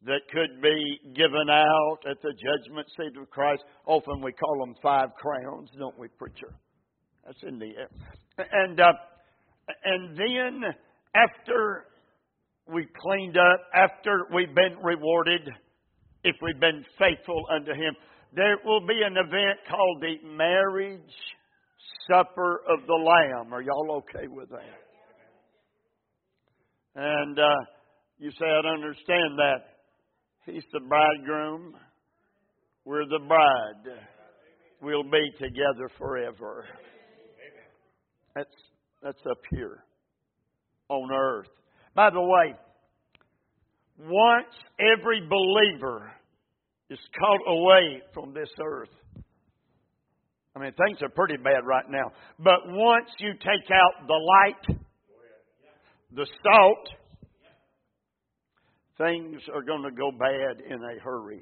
that could be given out at the judgment seat of Christ. Often we call them 5 crowns, don't we, preacher? That's in the air. And then after we cleaned up, after we've been rewarded, if we've been faithful unto Him, there will be an event called the marriage supper of the Lamb. Are y'all okay with that? And you say, I don't understand that. He's the bridegroom. We're the bride. We'll be together forever. That's up here on earth. By the way, once every believer is caught away from this earth, I mean, things are pretty bad right now. But once you take out the light, the salt, things are going to go bad in a hurry.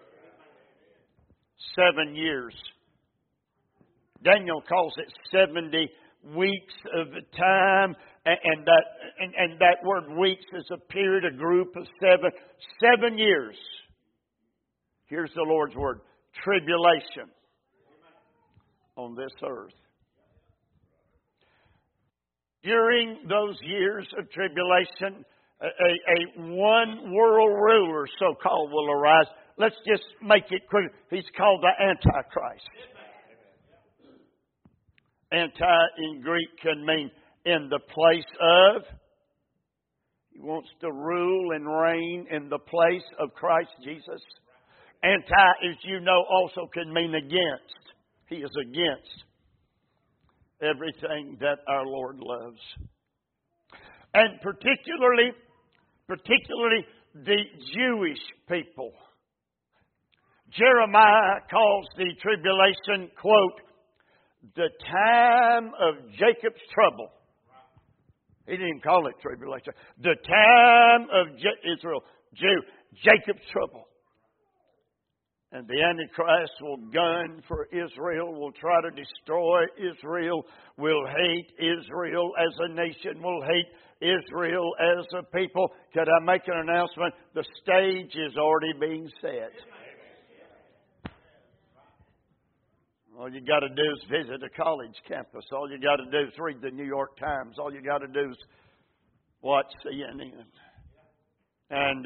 7 years. Daniel calls it 70 weeks of time. And that word weeks is a period, a group of 7. 7 years. Here's the Lord's word. Tribulation on this earth. During those years of tribulation, a one world ruler, so-called, will arise. Let's just make it quick. He's called the Antichrist. Anti in Greek can mean in the place of. He wants to rule and reign in the place of Christ Jesus. Anti, as you know, also can mean against. He is against everything that our Lord loves. And particularly the Jewish people. Jeremiah calls the tribulation, quote, the time of Jacob's trouble. He didn't even call it tribulation. The time of Jacob's trouble. And the Antichrist will gun for Israel, will try to destroy Israel, will hate Israel as a nation, will hate Israel as a people. Could I make an announcement? The stage is already being set. All you got to do is visit a college campus. All you got to do is read the New York Times. All you got to do is watch CNN. And,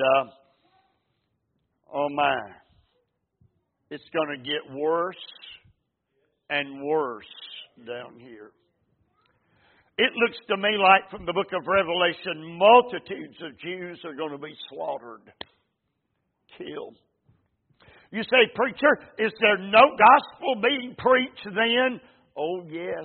oh my, it's going to get worse and worse down here. It looks to me like from the book of Revelation, multitudes of Jews are going to be slaughtered, killed. You say, preacher, is there no gospel being preached then? Oh, yes.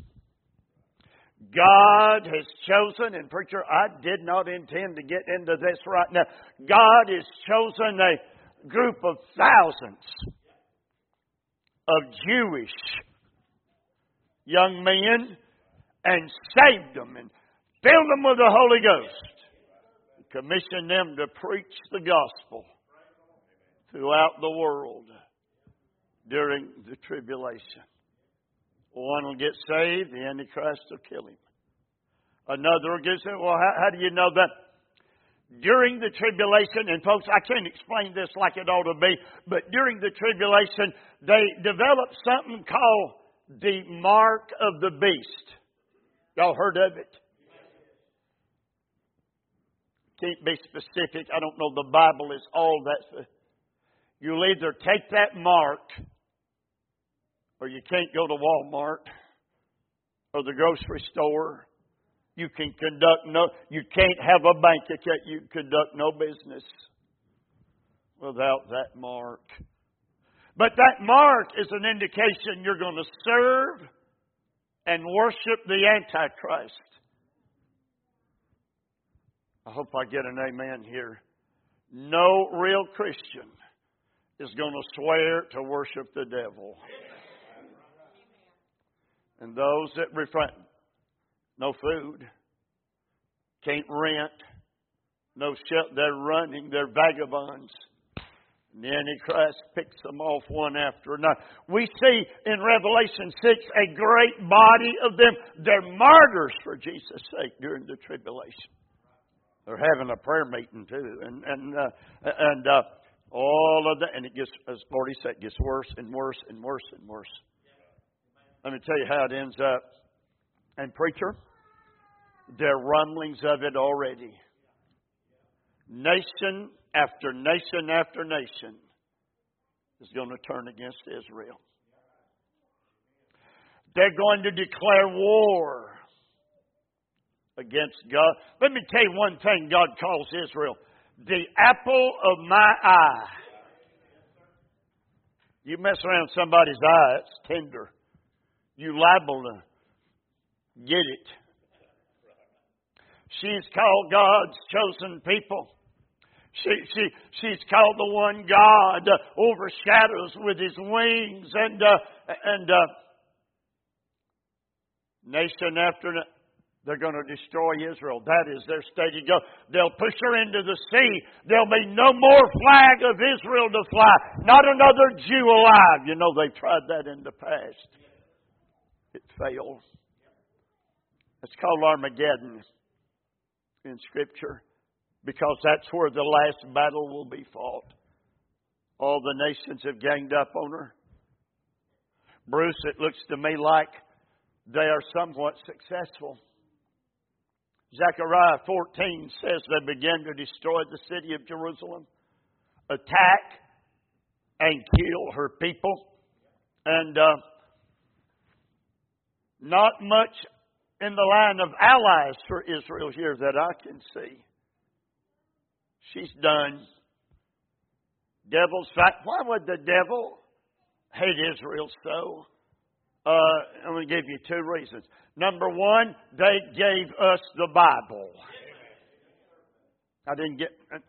God has chosen, and preacher, I did not intend to get into this right now. God has chosen a group of thousands of Jewish young men and saved them and filled them with the Holy Ghost. Commissioned them to preach the gospel throughout the world during the tribulation. One will get saved, the Antichrist will kill him. Another will get saved. Well, how do you know that? During the tribulation, and folks, I can't explain this like it ought to be, but during the tribulation, they developed something called the mark of the beast. Y'all heard of it? Can't be specific. I don't know. The Bible is all that. You'll either take that mark, or you can't go to Walmart or the grocery store. You can't have a bank account. You conduct no business without that mark. But that mark is an indication you're going to serve and worship the Antichrist. I hope I get an amen here. No real Christian is going to swear to worship the devil. And those that refrain, no food, can't rent, no shelter, they're running, they're vagabonds. And the Antichrist picks them off one after another. We see in Revelation 6 a great body of them. They're martyrs for Jesus' sake during the tribulation. They're having a prayer meeting too, and all of that, and it gets, as Lordy said, it gets worse and worse and worse and worse. Let me tell you how it ends up. And preacher, there are rumblings of it already. Nation after nation after nation is going to turn against Israel. They're going to declare war against God. Let me tell you one thing God calls Israel. The apple of my eye. You mess around somebody's eye, it's tender. You liable to get it. She's called God's chosen people. She's called the one God overshadows with His wings, and nation after nation. They're going to destroy Israel. That is their stated goal. They'll push her into the sea. There'll be no more flag of Israel to fly. Not another Jew alive. You know, they've tried that in the past. It failed. It's called Armageddon in Scripture because that's where the last battle will be fought. All the nations have ganged up on her. Bruce, it looks to me like they are somewhat successful. Zechariah 14 says they began to destroy the city of Jerusalem, attack and kill her people. And not much in the line of allies for Israel here that I can see. She's done. Devil's fight. Why would the devil hate Israel so? I'm going to give you two reasons. Number one, they gave us the Bible. I didn't get...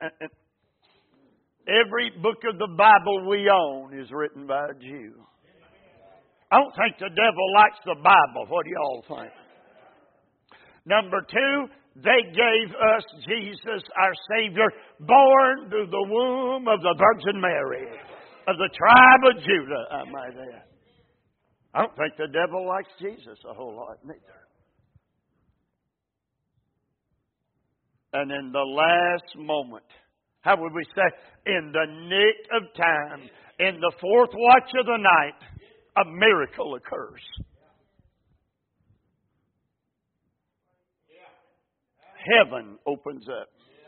Every book of the Bible we own is written by a Jew. I don't think the devil likes the Bible. What do y'all think? Number two, they gave us Jesus, our Savior, born through the womb of the Virgin Mary, of the tribe of Judah, I might add. I don't think the devil likes Jesus a whole lot, neither. And in the last moment, how would we say, in the nick of time, in the fourth watch of the night, a miracle occurs. Heaven opens up.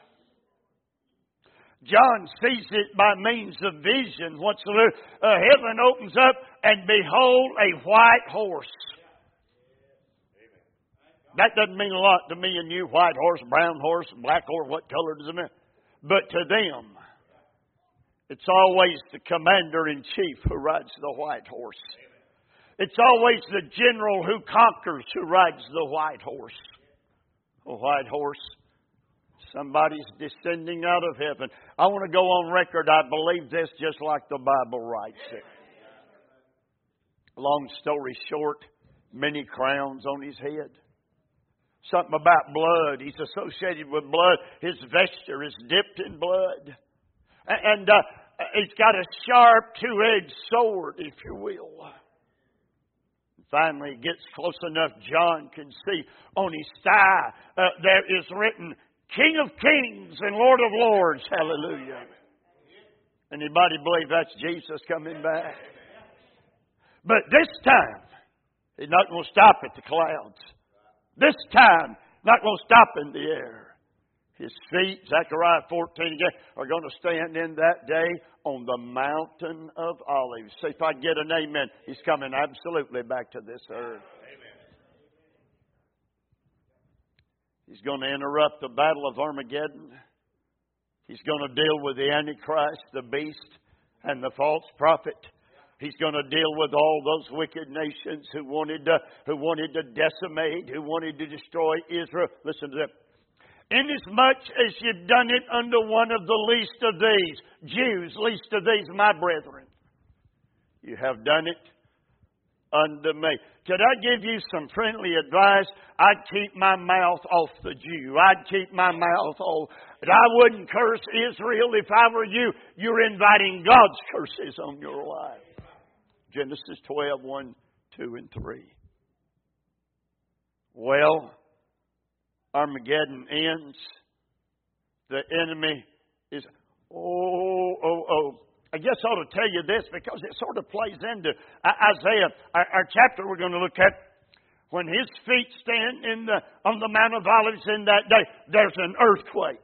John sees it by means of vision. Heaven opens up, and behold, a white horse. That doesn't mean a lot to me and you. White horse, brown horse, black horse, what color does it mean? But to them, it's always the commander-in-chief who rides the white horse. It's always the general who conquers who rides the white horse. A white horse. Somebody's descending out of heaven. I want to go on record. I believe this just like the Bible writes it. Long story short, many crowns on his head. Something about blood. He's associated with blood. His vesture is dipped in blood. And he's got a sharp two-edged sword, if you will. Finally, it gets close enough John can see on his thigh. There is written, King of Kings and Lord of Lords. Hallelujah. Anybody believe that's Jesus coming back? But this time, he's not going to stop at the clouds. This time, not going to stop in the air. His feet, Zechariah 14 again, are going to stand in that day on the mountain of Olives. See if I get an amen. He's coming absolutely back to this earth. He's going to interrupt the battle of Armageddon. He's going to deal with the Antichrist, the beast, and the false prophet. He's going to deal with all those wicked nations who wanted to decimate, who wanted to destroy Israel. Listen to them. Inasmuch as you've done it unto one of the least of these, Jews, least of these, my brethren, you have done it unto me. Could I give you some friendly advice? I'd keep my mouth off the Jew. I'd keep my mouth off. But I wouldn't curse Israel if I were you. You're inviting God's curses on your life. Genesis 12, 1, 2, and 3. Well, Armageddon ends. The enemy is, I guess I ought to tell you this because it sort of plays into Isaiah, our chapter we're going to look at. When his feet stand on the Mount of Olives in that day, there's an earthquake.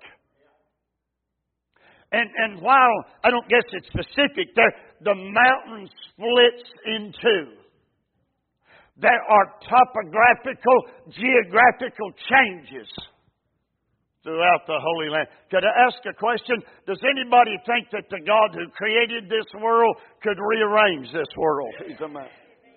And while I don't guess it's specific there, the mountain splits in two. There are topographical, geographical changes throughout the Holy Land. Could I ask a question? Does anybody think that the God who created this world could rearrange this world? He's a man.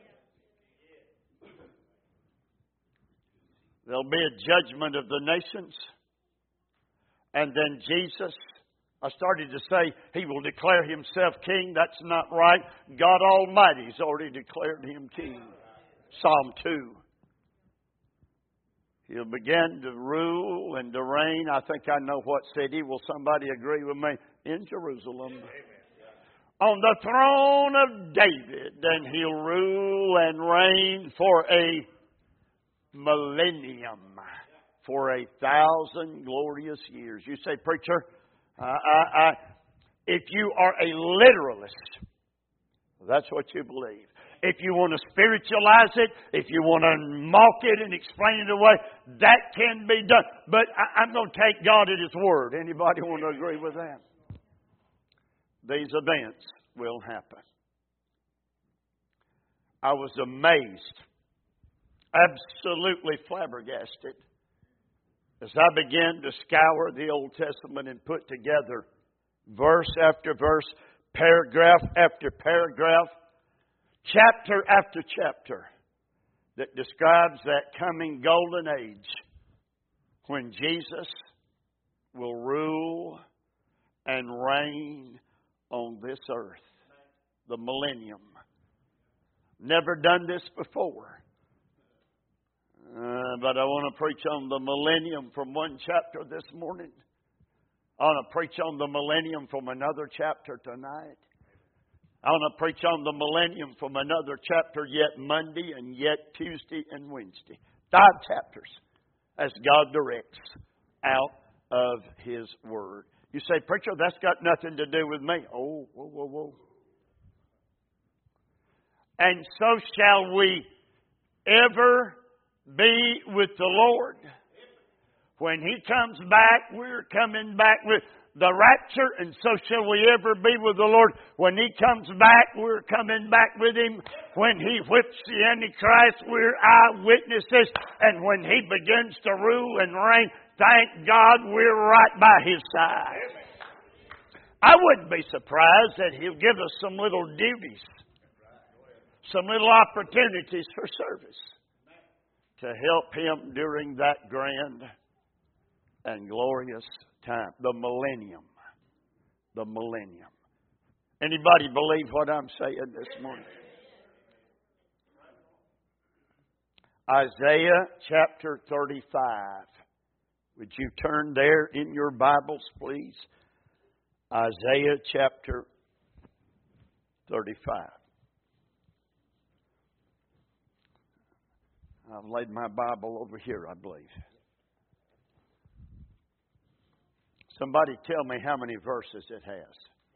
There'll be a judgment of the nations. And then Jesus, I started to say He will declare Himself king. That's not right. God Almighty's already declared Him king. Psalm 2. He'll begin to rule and to reign. I think I know what city. Will somebody agree with me? In Jerusalem. On the throne of David. And He'll rule and reign for a millennium. For 1,000 glorious years. You say, preacher, if you are a literalist, that's what you believe. If you want to spiritualize it, if you want to mock it and explain it away, that can be done. But I'm going to take God at His word. Anybody want to agree with that? These events will happen. I was amazed, absolutely flabbergasted, as I began to scour the Old Testament and put together verse after verse, paragraph after paragraph, chapter after chapter, that describes that coming golden age when Jesus will rule and reign on this earth. The millennium. Never done this before. But I want to preach on the millennium from one chapter this morning. I want to preach on the millennium from another chapter tonight. I want to preach on the millennium from another chapter yet Monday and yet Tuesday and Wednesday. 5 chapters as God directs out of His Word. You say, preacher, that's got nothing to do with me. Oh, whoa, whoa, whoa. And so shall we ever be with the Lord. When He comes back, we're coming back with the rapture, and so shall we ever be with the Lord. When He comes back, we're coming back with Him. When He whips the Antichrist, we're eyewitnesses. And when He begins to rule and reign, thank God we're right by His side. I wouldn't be surprised that He'll give us some little duties, some little opportunities for service to help Him during that grand and glorious time. The millennium. The millennium. Anybody believe what I'm saying this morning? Isaiah chapter 35. Would you turn there in your Bibles, please? Isaiah chapter 35. I've laid my Bible over here, I believe. Somebody tell me how many verses it has.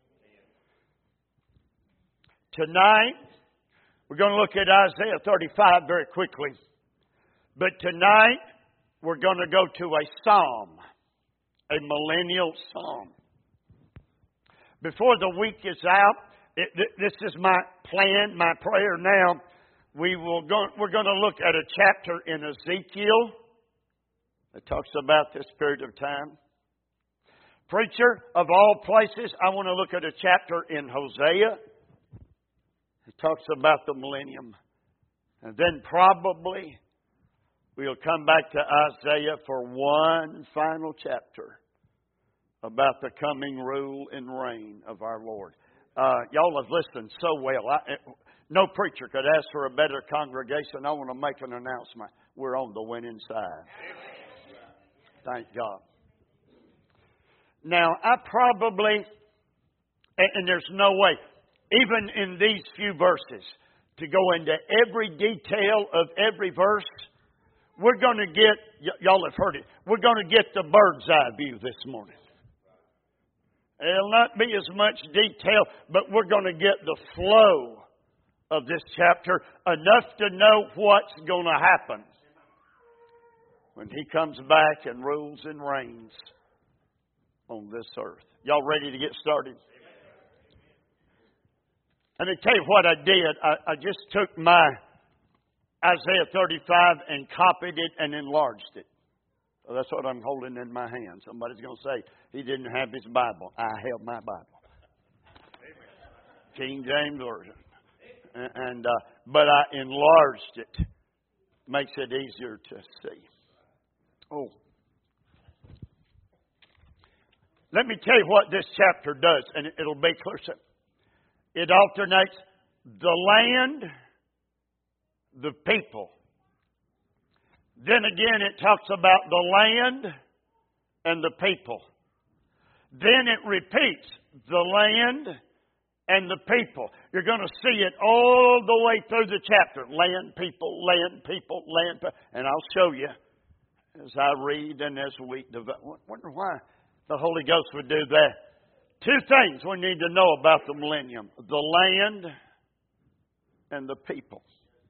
Tonight, we're going to look at Isaiah 35 very quickly. But tonight, we're going to go to a psalm, a millennial psalm. Before the week is out, this is my plan, my prayer now. We're going to look at a chapter in Ezekiel that talks about this period of time. Preacher, of all places, I want to look at a chapter in Hosea. It talks about the millennium. And then probably we'll come back to Isaiah for one final chapter about the coming rule and reign of our Lord. Y'all have listened so well. No preacher could ask for a better congregation. I want to make an announcement. We're on the winning side. Thank God. Now, I probably, and there's no way, even in these few verses, to go into every detail of every verse, we're going to get, y'all have heard it, we're going to get the bird's eye view this morning. It'll not be as much detail, but we're going to get the flow of this chapter enough to know what's going to happen when He comes back and rules and reigns on this earth. Y'all ready to get started? Let me tell you what I did. I just took my Isaiah 35 and copied it and enlarged it. So that's what I'm holding in my hand. Somebody's going to say he didn't have his Bible. I have my Bible. King James Version. But I enlarged it. Makes it easier to see. Oh. Let me tell you what this chapter does, and it'll be clear. It alternates the land, the people. Then again, it talks about the land and the people. Then it repeats the land and the people. You're going to see it all the way through the chapter. Land, people, land, people, land. And I'll show you as I read and as we develop. I wonder why the Holy Ghost would do that. Two things we need to know about the millennium. The land and the people.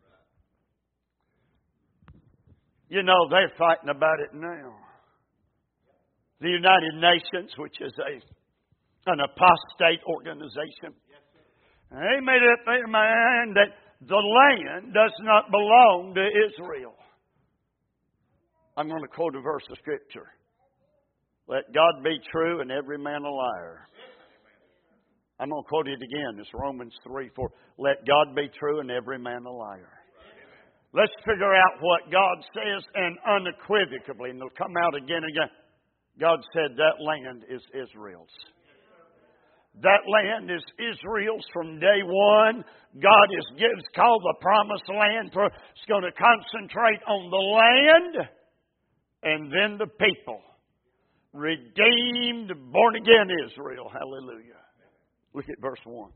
You know, they're fighting about it now. The United Nations, which is an apostate organization, they made up their mind that the land does not belong to Israel. I'm going to quote a verse of Scripture. Let God be true and every man a liar. I'm going to quote it again. It's Romans 3:4. Let God be true and every man a liar. Let's figure out what God says, and unequivocally, and it'll come out again and again. God said that land is Israel's. That land is Israel's from day one. God is called the promised land. It's going to concentrate on the land and then the people. Redeemed, born again Israel. Hallelujah. Look at verse 1.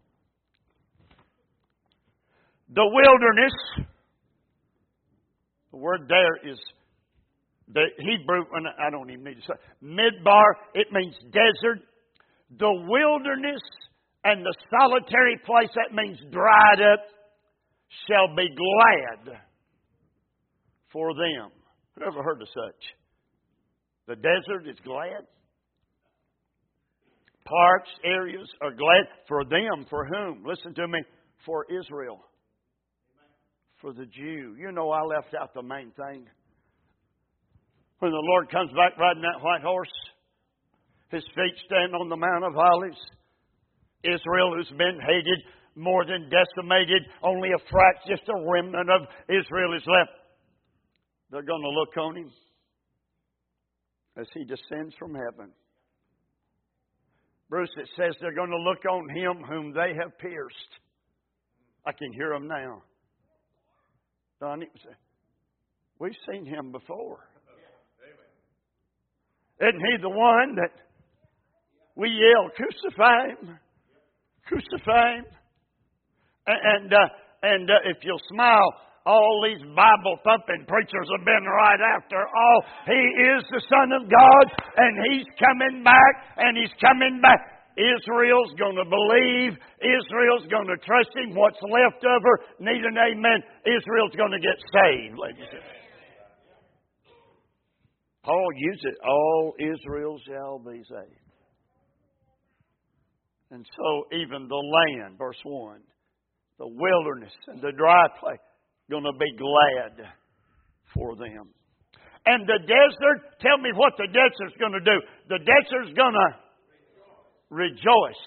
The wilderness. The word there is the Hebrew, and I don't even need to say, midbar. It means desert. The wilderness and the solitary place, that means dried up, shall be glad for them. Who ever heard of such? The desert is glad. Parched areas are glad. For them, for whom? Listen to me. For Israel. For the Jew. You know I left out the main thing. When the Lord comes back riding that white horse, His feet stand on the Mount of Olives. Israel, who's been hated, more than decimated, only a fraction, just a remnant of Israel is left. They're going to look on Him as He descends from heaven. Bruce, it says they're going to look on Him whom they have pierced. I can hear them now. Donnie, we've seen Him before. Isn't He the one that we yell, crucify Him? Crucify Him? And if you'll smile, all these Bible-thumping preachers have been right after all. He is the Son of God, and He's coming back, and He's coming back. Israel's going to believe. Israel's going to trust Him. What's left of her, need an amen. Israel's going to get saved, ladies and gentlemen. Paul used it. All Israel shall be saved. And so even the land, verse 1, the wilderness and the dry place, going to be glad for them. And the desert, tell me what the desert's going to do. The desert's going to rejoice.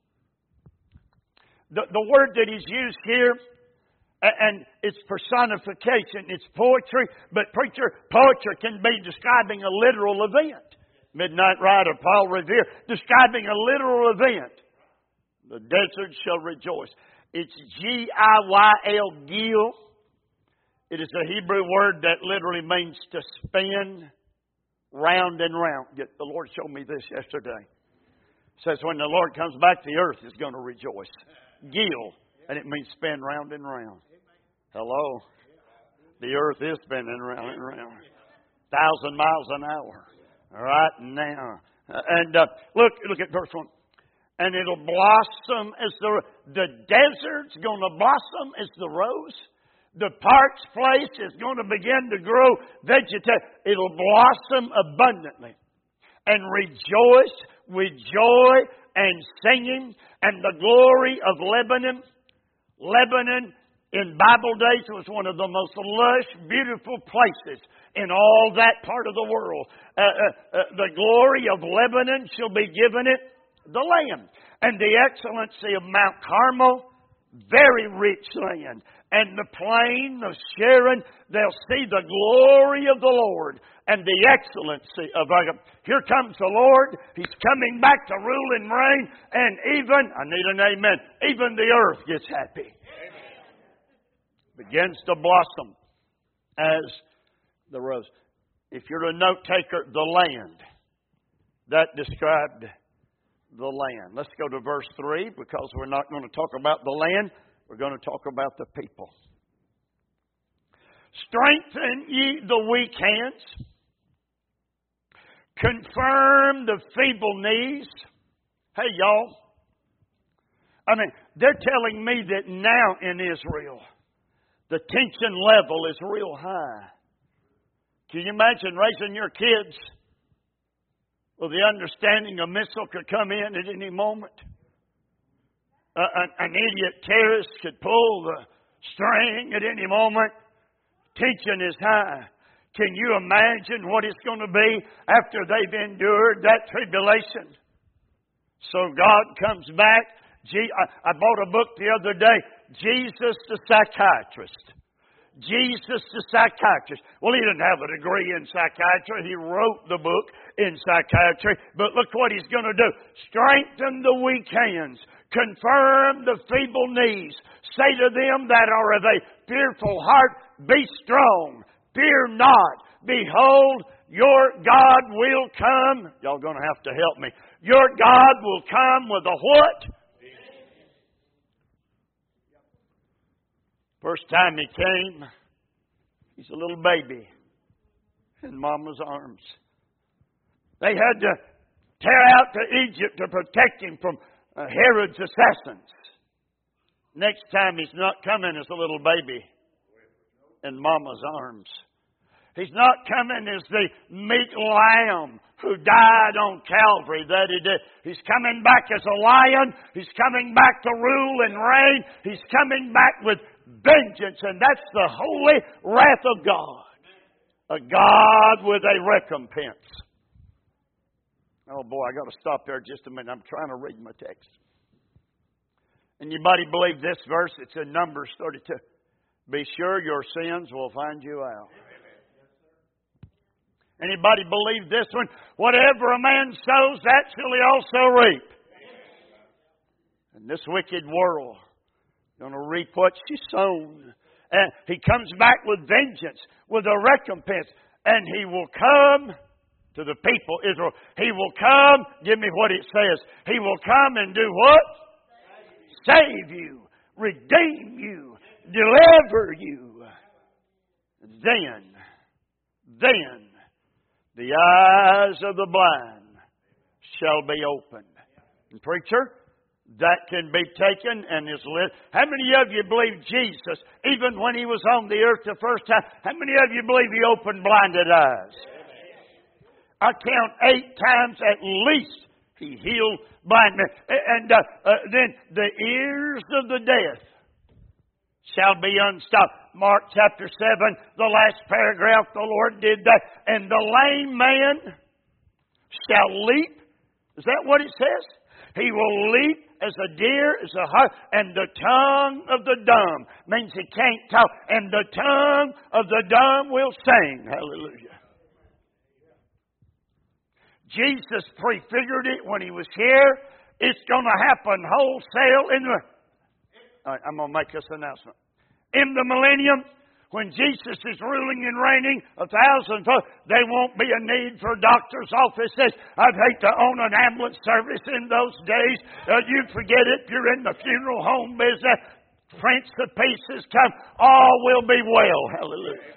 The word that is used here, and it's personification, it's poetry, but poetry can be describing a literal event. Midnight Rider, Paul Revere, describing a literal event. The desert shall rejoice. It's G-I-Y-L, Gil. It is a Hebrew word that literally means to spin round and round. The Lord showed me this yesterday. It says when the Lord comes back, the earth is going to rejoice. Gil, and it means spin round and round. Hello? The earth is spinning round and round. 1,000 miles an hour. Right now. And look at verse 1. And it'll blossom as the desert's going to blossom as the rose. The parched place is going to begin to grow vegetation. It'll blossom abundantly. And rejoice with joy and singing. And the glory of Lebanon. Lebanon in Bible days was one of the most lush, beautiful places in all that part of the world. The glory of Lebanon shall be given it the land. And the excellency of Mount Carmel, very rich land. And the plain of Sharon, they'll see the glory of the Lord and the excellency of God. Here comes the Lord. He's coming back to rule and reign. And even, I need an amen, even the earth gets happy. Amen. Begins to blossom as the rose. If you're a note taker, the land. That described the land. Let's go to verse 3 because we're not going to talk about the land. We're going to talk about the people. Strengthen ye the weak hands. Confirm the feeble knees. Hey, y'all. I mean, they're telling me that now in Israel, the tension level is real high. Can you imagine raising your kids with the understanding a missile could come in at any moment? An idiot terrorist could pull the string at any moment. Tension is high. Can you imagine what it's going to be after they've endured that tribulation? So God comes back. I bought a book the other day, Jesus the Psychiatrist. Jesus the Psychiatrist. Well, he didn't have a degree in psychiatry. He wrote the book in psychiatry. But look what he's going to do. Strengthen the weak hands. Confirm the feeble knees. Say to them that are of a fearful heart, be strong. Fear not. Behold, your God will come. Y'all going to have to help me. Your God will come with a what? First time he came, he's a little baby in Mama's arms. They had to tear out to Egypt to protect him from Herod's assassins. Next time he's not coming as a little baby in Mama's arms. He's not coming as the meek lamb who died on Calvary that he did. He's coming back as a lion. He's coming back to rule and reign. He's coming back with vengeance, and that's the holy wrath of God. A God with a recompense. Oh boy, I got to stop there just a minute. I'm trying to read my text. Anybody believe this verse? It's in Numbers 32. Be sure your sins will find you out. Anybody believe this one? Whatever a man sows, that shall he also reap. In this wicked world, going to reap what she's sown. And he comes back with vengeance, with a recompense. And he will come to the people, Israel. He will come, give me what it says. He will come and do what? Save you, redeem you, deliver you. Then, the eyes of the blind shall be opened. And preacher, that can be taken and is lit. How many of you believe Jesus, even when he was on the earth the first time, how many of you believe he opened blinded eyes? I count 8 times at least he healed blind men. And then the ears of the deaf shall be unstopped. Mark chapter 7, the last paragraph, the Lord did that. And the lame man shall leap. Is that what it says? He will leap as a deer, as a hart, and the tongue of the dumb means he can't talk, and the tongue of the dumb will sing. Hallelujah. Jesus prefigured it when he was here. It's going to happen wholesale in the... All right, I'm going to make this announcement. In the millennium, when Jesus is ruling and reigning 1,000 folks, there won't be a need for doctors' offices. I'd hate to own an ambulance service in those days. You forget it. You're in the funeral home business. Prince of Peace has come. All will be well. Hallelujah.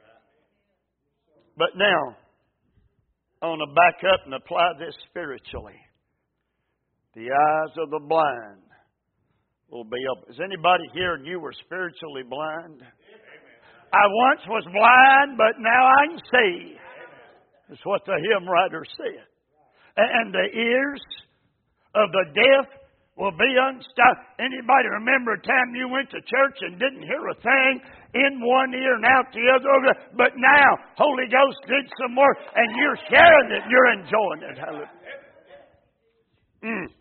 But now, I want to back up and apply this spiritually. The eyes of the blind will be open. Is anybody here and you were spiritually blind? I once was blind, but now I can see. That's what the hymn writer said. And the ears of the deaf will be unstopped. Anybody remember a time you went to church and didn't hear a thing in one ear and out the other? But now, Holy Ghost did some more, and you're sharing it. You're enjoying it. Hallelujah.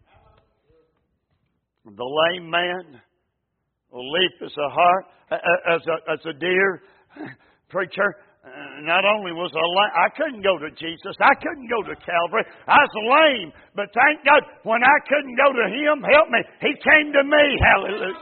The lame man will leap as a hart, as a deer. Preacher, not only was I couldn't go to Jesus. I couldn't go to Calvary. I was lame. But thank God, when I couldn't go to Him, help me, He came to me. Hallelujah.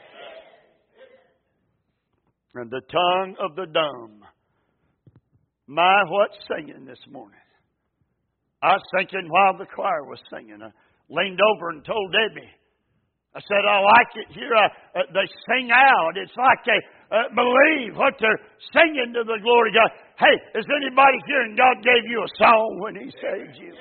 And the tongue of the dumb. My, what singing this morning. I was thinking while the choir was singing. I leaned over and told Debbie, I said, I like it here. They sing out. It's like they believe what they're singing to the glory of God. Hey, is anybody here and God gave you a song when He saved you?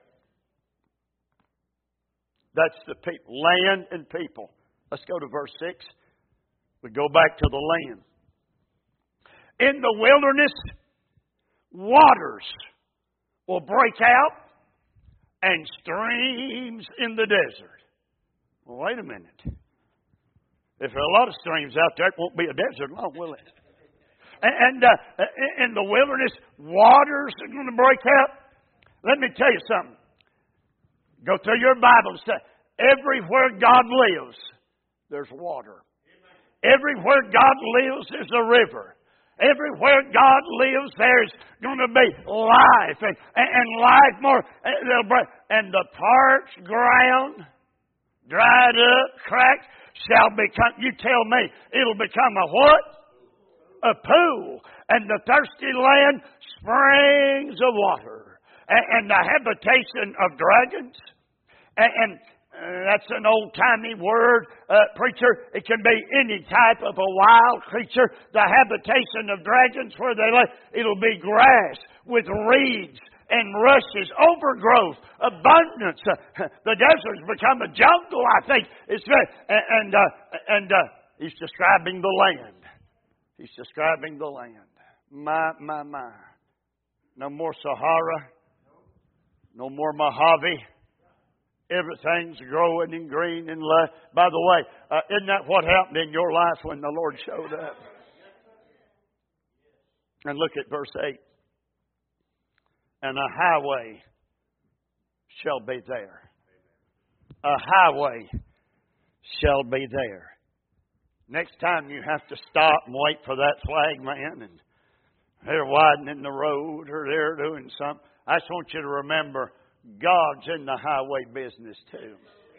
That's the people. Land and people. Let's go to verse 6. We go back to the land. In the wilderness, waters will break out and streams in the desert. Well, wait a minute. If there are a lot of streams out there, it won't be a desert long, will it? And in the wilderness, waters are going to break out. Let me tell you something. Go through your Bible and say, everywhere God lives, there's water. Everywhere God lives, there's a river. Everywhere God lives, there's going to be life. And life more. And the parched ground, dried up, cracked, shall become, you tell me, it'll become a what? A pool. And the thirsty land, springs of water. And the habitation of dragons. And that's an old-timey word, preacher. It can be any type of a wild creature. The habitation of dragons where they live, it'll be grass with reeds and rushes, overgrowth, abundance. The desert's become a jungle, I think. And he's describing the land. He's describing the land. My. No more Sahara. No more Mojave. Everything's growing and green and lush. By the way, isn't that what happened in your life when the Lord showed up? And look at verse 8. And a highway shall be there. A highway shall be there. Next time you have to stop and wait for that flag man and they're widening the road or they're doing something. I just want you to remember God's in the highway business too.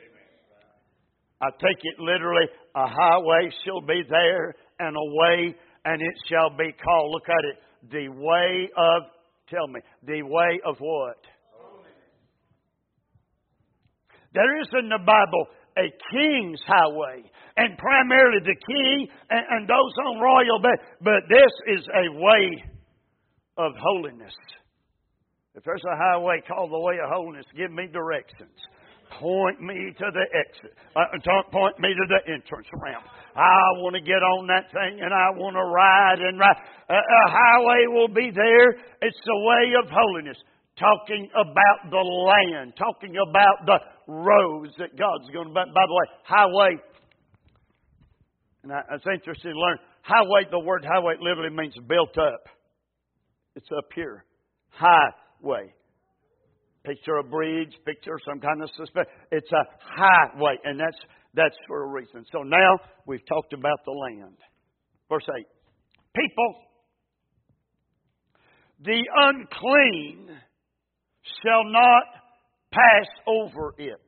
I take it literally, a highway shall be there and a way, and it shall be called, look at it, the way of, tell me, the way of what? There is in the Bible a king's highway, and primarily the king and those on royal bed, but this is a way of holiness. If there's a highway called the way of holiness, give me directions. Point me to the exit. Point me to the entrance ramp. I want to get on that thing and I want to ride and ride. A highway will be there. It's the way of holiness. Talking about the land. Talking about the roads that God's going to... By the way, highway. And it's interesting to learn. Highway, the word highway literally means built up. It's up here. Highway. Picture a bridge, picture some kind of suspect. It's a highway, and that's for a reason. So now we've talked about the land. Verse 8. People, the unclean shall not pass over it.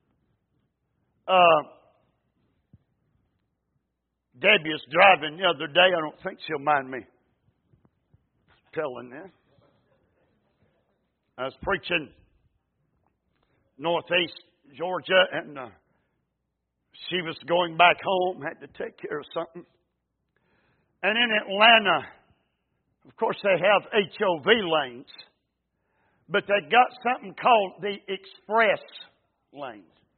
Debbie is driving the other day. I don't think she'll mind me telling this. I was preaching northeast Georgia, and she was going back home, had to take care of something. And in Atlanta, of course, they have HOV lanes, but they've got something called the express lanes.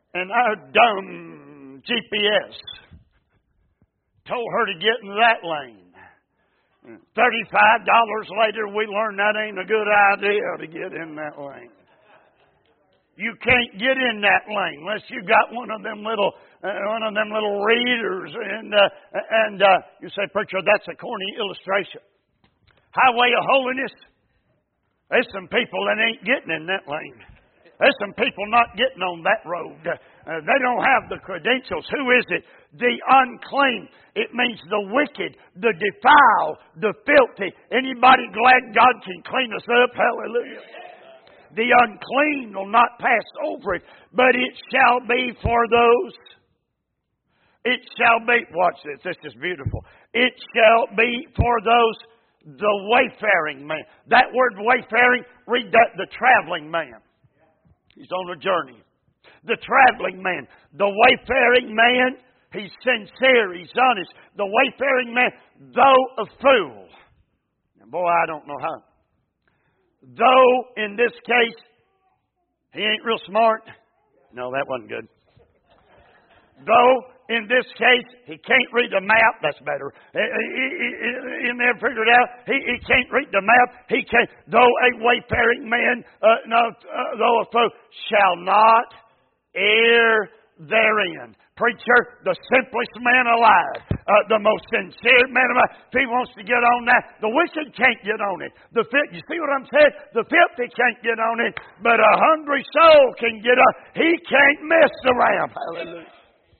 And our dumb GPS told her to get in that lane. $35 later, we learned that ain't a good idea to get in that lane. You can't get in that lane unless you got one of them little readers. And you say, preacher, that's a corny illustration. Highway of holiness. There's some people that ain't getting in that lane. There's some people not getting on that road. They don't have the credentials. Who is it? The unclean. It means the wicked, the defiled, the filthy. Anybody glad God can clean us up? Hallelujah. The unclean will not pass over it, but it shall be for those. It shall be, watch this, this is beautiful. It shall be for those, the wayfaring man. That word wayfaring, read that, the traveling man. He's on a journey. The traveling man. The wayfaring man, he's sincere, he's honest. The wayfaring man, though a fool. And boy, I don't know how. Though, in this case, he ain't real smart. No, that wasn't good. Though, in this case, he can't read the map. That's better. He never figured it out. He can't read the map. He can't. Though a wayfaring man, though a fool, shall not err therein. Preacher, the simplest man alive, the most sincere man alive. If he wants to get on that, the wicked can't get on it. You see what I'm saying? The filthy can't get on it, but a hungry soul can get on. He can't mess around. Hallelujah.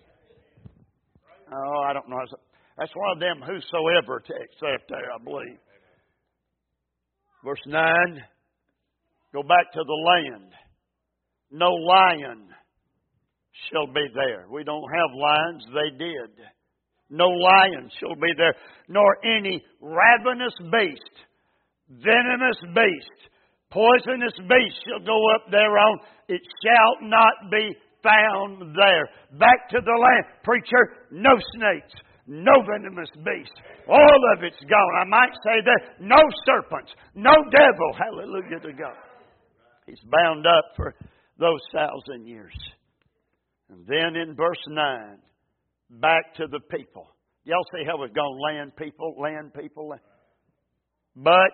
Oh, I don't know. That's one of them whosoever texts up there, I believe. Verse 9. Go back to the land. No lion shall be there. We don't have lions. They did. No lion shall be there, nor any ravenous beast, venomous beast, poisonous beast shall go up thereon. It shall not be found there. Back to the land. Preacher, no snakes, no venomous beast. All of it's gone. I might say that. No serpents, no devil. Hallelujah to God. He's bound up for those 1,000 years. And then in verse 9, back to the people. Y'all see how we've gone land people. But,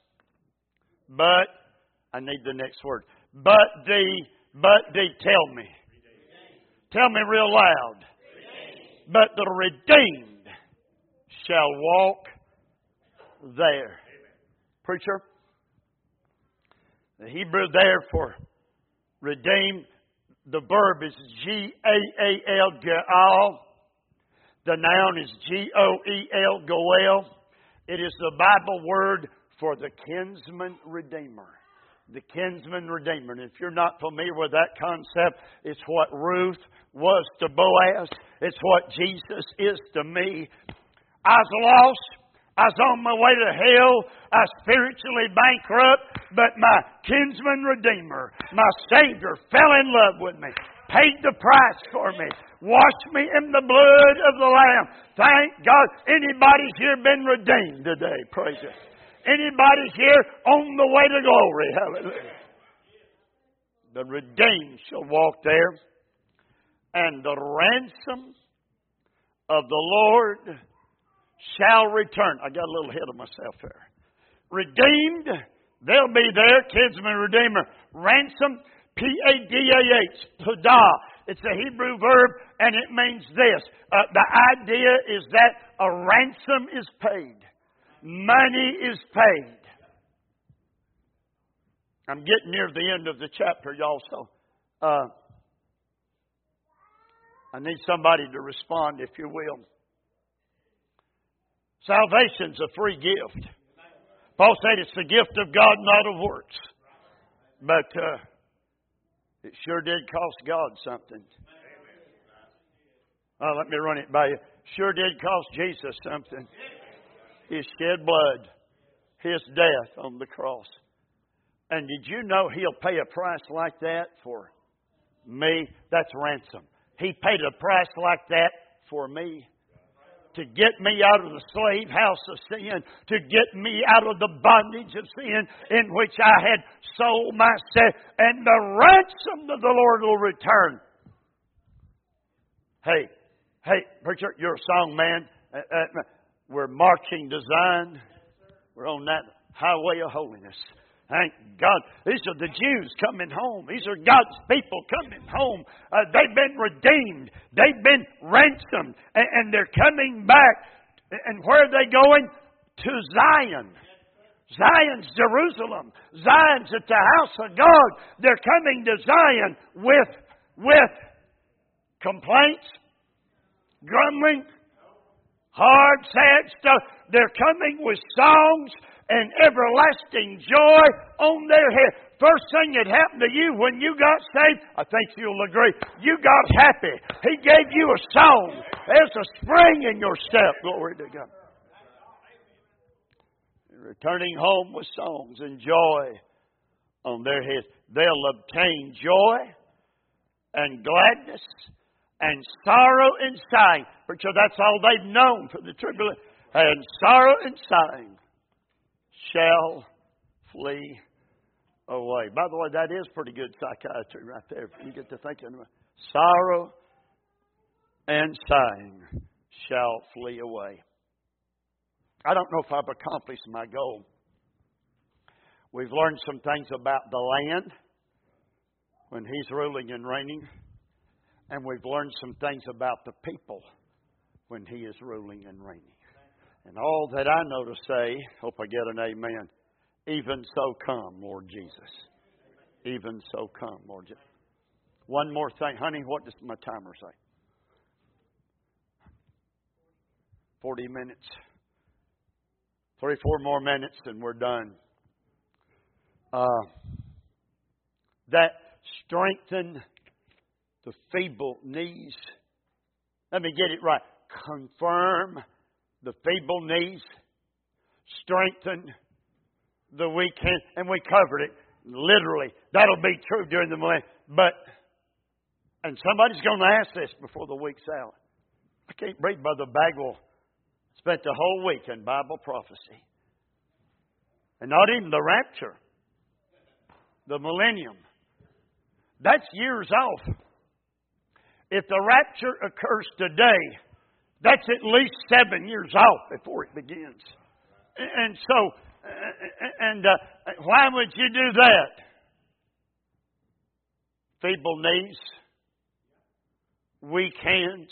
I need the next word. But tell me. Tell me real loud. But the redeemed shall walk there. Preacher, the Hebrew there for redeemed, the verb is G-A-A-L, Ge'al. The noun is G-O-E-L, Goel. It is the Bible word for the kinsman redeemer. The kinsman redeemer. And if you're not familiar with that concept, it's what Ruth was to Boaz. It's what Jesus is to me. I was lost. I was on my way to hell. I was spiritually bankrupt. But my kinsman redeemer, my Savior, fell in love with me. Paid the price for me. Washed me in the blood of the Lamb. Thank God. Anybody's here been redeemed today. Praise Him. Anybody's here on the way to glory. Hallelujah. The redeemed shall walk there. And the ransom of the Lord shall return. I got a little ahead of myself there. Redeemed, they'll be there. Kinsman, redeemer. Ransom, P-A-D-A-H, Padah. It's a Hebrew verb, and it means this. The idea is that a ransom is paid. Money is paid. I'm getting near the end of the chapter, y'all, so I need somebody to respond, if you will. Salvation's a free gift. Paul said it's the gift of God, not of works. But it sure did cost God something. Let me run it by you. Sure did cost Jesus something. His shed blood. His death on the cross. And did you know He'll pay a price like that for me? That's ransom. He paid a price like that for me. To get me out of the slave house of sin. To get me out of the bondage of sin in which I had sold myself. And the ransom of the Lord will return. Hey, preacher, you're a song man. We're marching to Zion. We're on that highway of holiness. Thank God. These are the Jews coming home. These are God's people coming home. They've been redeemed. They've been ransomed. And they're coming back. And where are they going? To Zion. Zion's Jerusalem. Zion's at the house of God. They're coming to Zion with complaints, grumbling, hard, sad stuff. They're coming with songs and everlasting joy on their head. First thing that happened to you when you got saved, I think you'll agree, you got happy. He gave you a song. There's a spring in your step. Glory to God. Returning home with songs and joy on their heads. They'll obtain joy and gladness and sorrow and sighing. Preacher, that's all they've known for the tribulation. And sorrow and sighing shall flee away. By the way, that is pretty good psychiatry right there. If you get to thinking about it. Sorrow and sighing shall flee away. I don't know if I've accomplished my goal. We've learned some things about the land when He's ruling and reigning. And we've learned some things about the people when He is ruling and reigning. And all that I know to say, hope I get an amen, even so come, Lord Jesus. Even so come, Lord Jesus. One more thing. Honey, what does my timer say? 40 minutes. 3 or 4 more minutes and we're done. That strengthen the feeble knees. Let me get it right. Confirm the feeble knees. Strengthen the weak hands. And we covered it. Literally. That'll be true during the millennium. And somebody's going to ask this before the week's out. I can't believe Brother Bagwell spent the whole week in Bible prophecy. And not even the rapture. The millennium. That's years off. If the rapture occurs today, that's at least 7 years off before it begins. And so, why would you do that? Feeble knees, weak hands.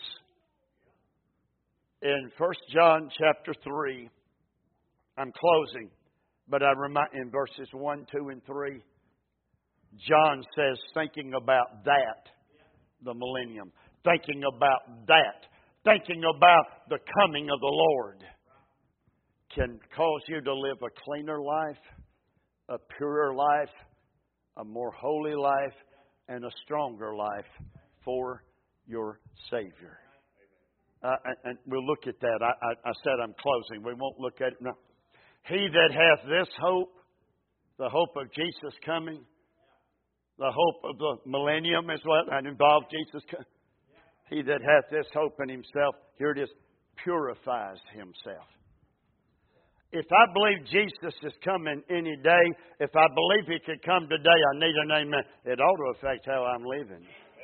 In 1 John chapter 3, I'm closing, but I remind in verses 1, 2, and 3, John says, thinking about that, the millennium, thinking about that, thinking about the coming of the Lord, can cause you to live a cleaner life, a purer life, a more holy life, and a stronger life for your Savior. And we'll look at that. I said I'm closing. We won't look at it now. He that hath this hope, the hope of Jesus coming, the hope of the millennium as well, and involve Jesus coming. He that hath this hope in himself, here it is, purifies himself. If I believe Jesus is coming any day, if I believe He could come today, I need an amen. It ought to affect how I'm living.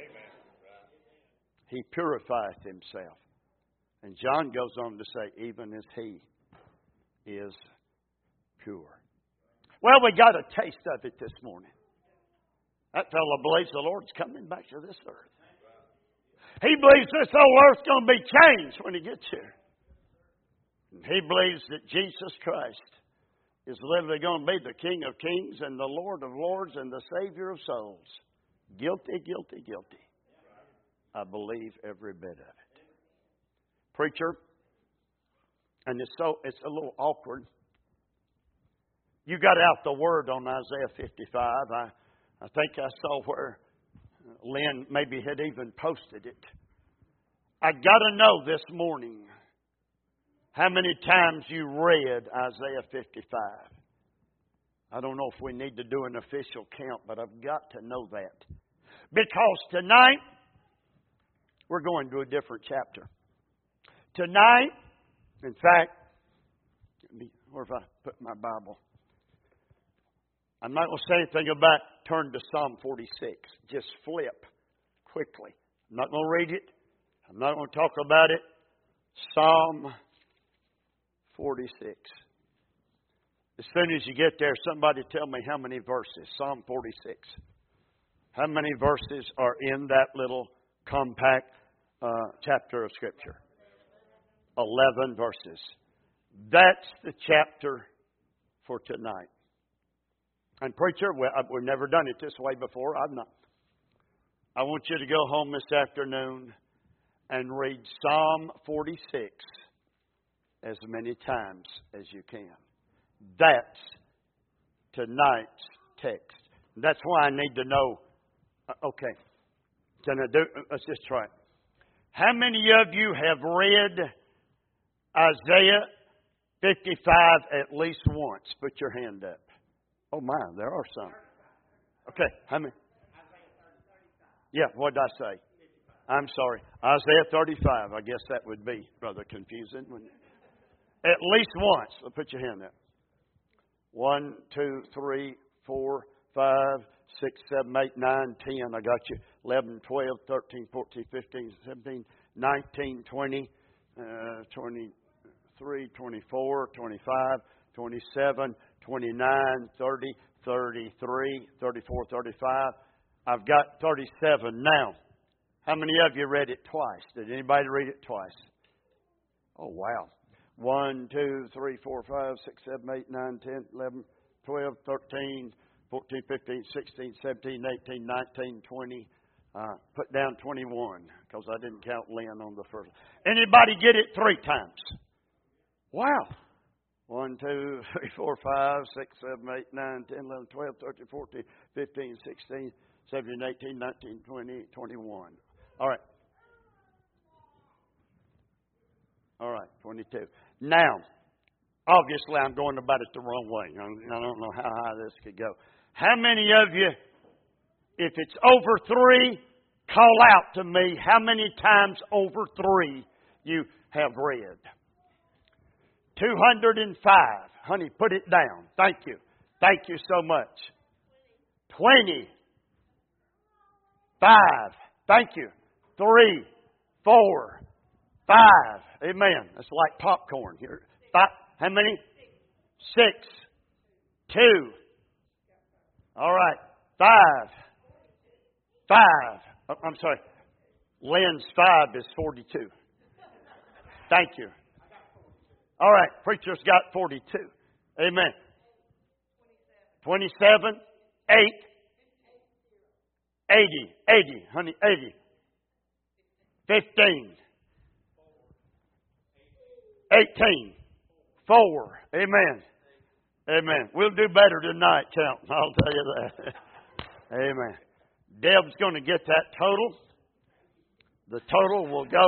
He purifieth Himself. And John goes on to say, even as He is pure. Well, we got a taste of it this morning. That fellow believes the Lord's coming back to this earth. He believes this whole earth's going to be changed when He gets here. And he believes that Jesus Christ is literally going to be the King of Kings and the Lord of Lords and the Savior of souls. Guilty, guilty, guilty. I believe every bit of it. Preacher, and it's a little awkward. You got out the word on Isaiah 55. I think I saw where Lynn maybe had even posted it. I got to know this morning how many times you read Isaiah 55. I don't know if we need to do an official count, but I've got to know that. Because tonight, we're going to a different chapter. Tonight, in fact, where if I put my Bible? I'm not going to say anything about turn to Psalm 46. Just flip quickly. I'm not going to read it. I'm not going to talk about it. Psalm 46. As soon as you get there, somebody tell me how many verses. Psalm 46. How many verses are in that little compact chapter of Scripture? 11 verses. That's the chapter for tonight. And preacher, we've never done it this way before. I've not. I want you to go home this afternoon and read Psalm 46 as many times as you can. That's tonight's text. That's why I need to know. Okay. Can I do? Let's just try it. How many of you have read Isaiah 55 at least once? Put your hand up. Oh my, there are some. Okay, how many? Yeah, what did I say? I'm sorry. Isaiah 35. I guess that would be rather confusing, wouldn't it? At least once. Put your hand up. 1, 2, 3, 4, 5, 6, 7, 8, 9, 10. I got you. 11, 12, 13, 14, 15, 17, 19, 20, 23, 24, 25, 27, 29, 30, 33, 34, 35. I've got 37 now. How many of you read it twice? Did anybody read it twice? Oh, wow. 1, 2, 3, 4, 5, 6, 7, 8, 9, 10, 11, 12, 13, 14, 15, 16, 17, 18, 19, 20. Put down 21 because I didn't count Lynn on the first. Anybody get it 3 times? Wow. 1, 2, 3, 4, 5, 6, 7, 8, 9, 10, 11, 12, 13, 14, 15, 16, 17, 18, 19, 20, 21. All right. All right, 22. Now, obviously I'm going about it the wrong way. I don't know how high this could go. How many of you, if it's over 3, call out to me how many times over 3 you have read? 205. Honey, put it down. Thank you. Thank you so much. 20. 5. Thank you. 3. 4. 5. Amen. That's like popcorn here. 5. How many? 6. 2. All right. 5. 5. Oh, I'm sorry. Lynn's 5 is 42. Thank you. All right. Preacher's got 42. Amen. 27. 8. 80. 80. Honey, 80. 15. 18. 4. Amen. Amen. We'll do better tonight counting. I'll tell you that. Amen. Deb's going to get that total. The total will go.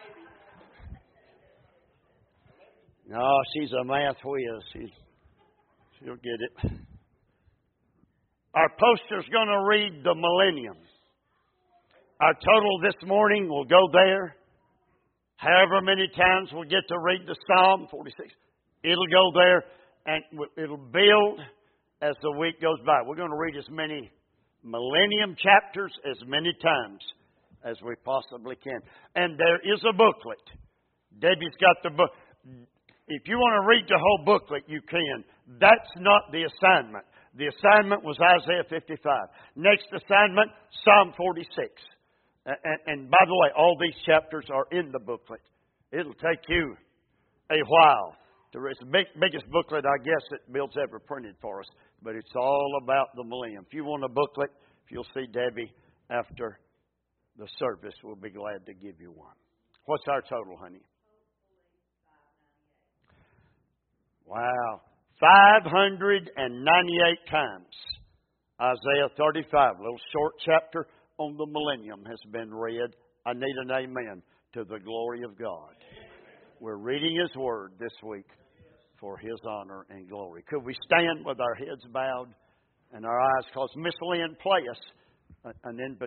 No, she's a math whiz. She'll get it. Our poster's going to read the millennium. Our total this morning will go there. However many times we'll get to read the Psalm 46, it'll go there and it'll build as the week goes by. We're going to read as many millennium chapters as many times as we possibly can. And there is a booklet. Debbie's got the book. If you want to read the whole booklet, you can. That's not the assignment. The assignment was Isaiah 55. Next assignment, Psalm 46. And by the way, all these chapters are in the booklet. It'll take you a while. It's the biggest booklet, I guess, that Bill's ever printed for us. But it's all about the millennium. If you want a booklet, if you'll see Debbie after the service, we'll be glad to give you one. What's our total, honey? Wow. 598 times. Isaiah 35, a little short chapter on the millennium has been read. I need an amen to the glory of God. We're reading His Word this week for His honor and glory. Could we stand with our heads bowed and our eyes closed? Miss Lynn, play us an invitation.